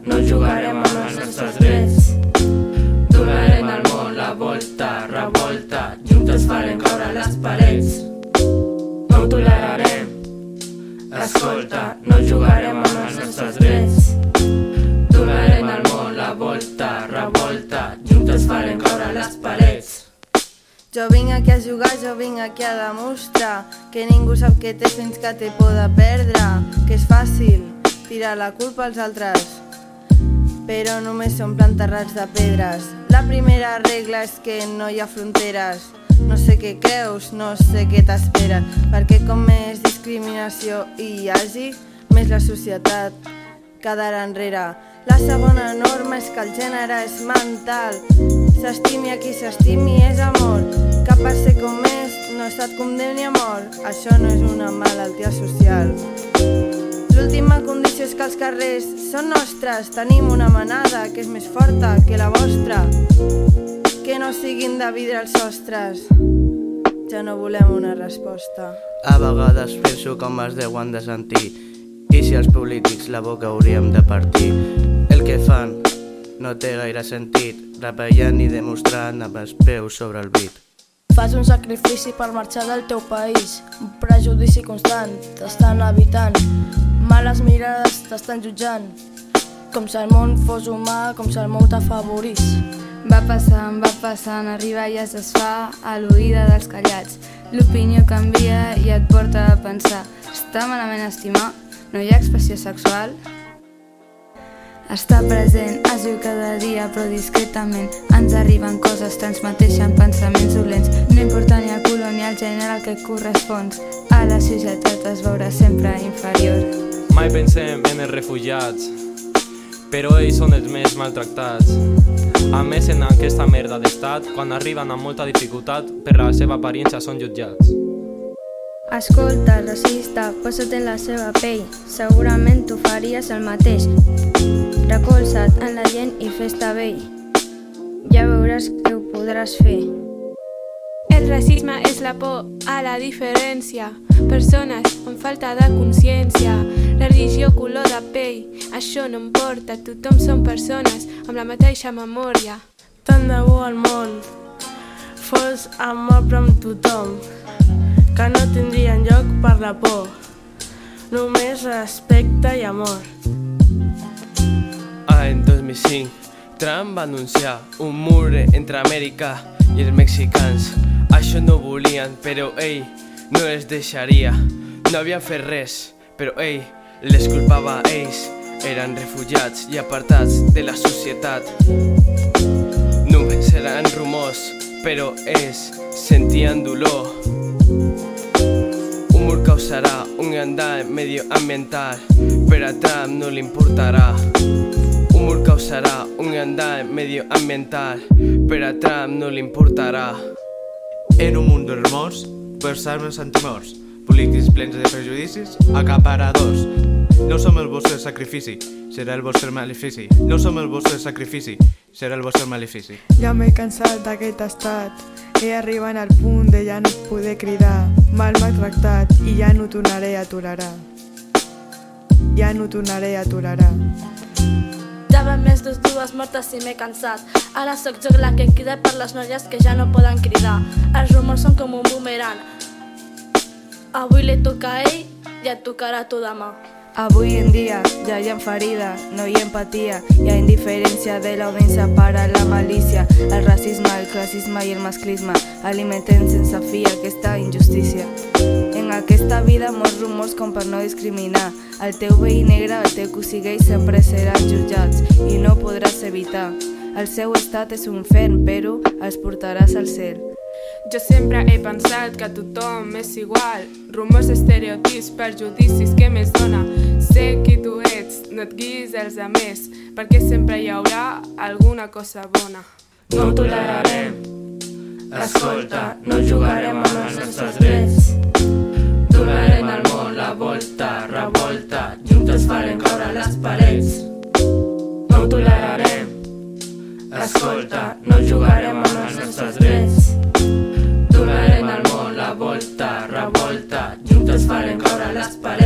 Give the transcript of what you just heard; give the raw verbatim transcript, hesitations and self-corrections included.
no jugarem amb els nostres drets. Donarem al món la volta, revolta, juntes farem caure les parets. No ho tolerarem. Escolta, no jugarem amb els nostres drets. Donarem al món la volta, revolta, juntes farem caure les parets. Jo vinc aquí a jugar, jo vinc aquí a demostrar que ningú sap què té fins que té por de perdre, que és fàcil tirar la culpa als altres, però només som planterrats de pedres. La primera regla és que no hi ha fronteres. No sé què creus, no sé què t'espera, perquè com més discriminació hi hagi, més la societat quedarà enrere. La segona norma és que el gènere és mental. S'estimi a qui s'estimi, és amor. Que per ser com és no se't condemni a mort. Això no és una malaltia social. L'última condició és que els carrers són nostres. Tenim una manada que és més forta que la vostra. Que no siguin de vidre els sostres. Ja no volem una resposta. A vegades penso com es deuen de sentir, i si els polítics la boca hauríem de partir. El que fan no té gaire sentit, rapellant i demostrant amb els peus sobre el beat. Fas un sacrifici per marxar del teu país, un prejudici constant, t'estan evitant, males mirades t'estan jutjant, com si el món fos humà, com si el món t'afavorís. Va passant, va passant, arriba i es desfà a l'oïda dels callats. L'opinió canvia i et porta a pensar. Està malament estimar? No hi ha expressió sexual? Està present, es viu cada dia però discretament. Ens arriben coses, transmeteixen pensaments dolents. No importa ni el color ni el gènere al que correspons. A la societat es veurà sempre inferior. Mai pensem en els refugiats, però ells són els més maltractats. A més, en aquesta merda d'estat, quan arriben amb molta dificultat, per la seva aparença són jutjats. Escolta, racista, posa't en la seva pell, segurament tu faries el mateix. Recolza't en la gent i fes-te vell, ja veuràs que ho podràs fer. El racisme és la por a la diferència, persones amb falta de consciència, religió, color de pell, això no importa, tothom són persones amb la mateixa memòria. Tant de bo al món fos amable amb tothom, que no tindrien lloc per la por, només respecte i amor. Any dos mil cinc, Trump va anunciar un mur entre Amèrica i els mexicans. Això no volien, però ell no els deixaria. No havien fet res, però ell les culpava a ells. Eren refugiats i apartats de la societat. Només eren rumors, però ells sentien dolor. Un mur causarà un gran dany medioambiental, però a Trump no li importarà. Un mur causarà un gran dany medioambiental, però a Trump no li importarà. En un mundo hermós, persarme sentimors, polítics plens de prejudicis, acaparadors. No som el vostre sacrifici, serà el vostre malefici. No som el vostre sacrifici, serà el vostre malefici. Ja m'he cansat d'aquest estat, he arribat al punt de ja no poder cridar, mal maltractat i ja no tornaré a tolerar. Ja no tornaré a tolerar. Ja va més de dues mortes i m'he cansat. Ara sóc jo la que crida per les noies que ja no poden cridar. Els rumors són com un boomerang. Avui li toca a ell i et tocarà a tu demà. Avui en dia ja hi ha ferida, no hi ha empatia, hi ha indiferència de l'audiència para la malícia, el racisme, el classisme i el masclisme alimenten sense fi aquesta injustícia. En aquesta vida molts rumors com per no discriminar. El teu veí negre, el teu cosí gai sempre seran jutjats i no podràs evitar. El seu estat és un infern, però els portaràs al cel. Jo sempre he pensat que tothom és igual. Rumors, estereotips, perjudicis, què més dona? Sé qui tu ets, no et guis els altres, perquè sempre hi haurà alguna cosa bona. No ho tolerarem. Escolta, no jugarem amb els nostres drets. Donarem al món la volta, revolta, juntes farem caure les parets. No ho tolerarem. Escolta, no jugarem amb els nostres drets. Donarem al món la volta, revolta, juntes farem caure les parets.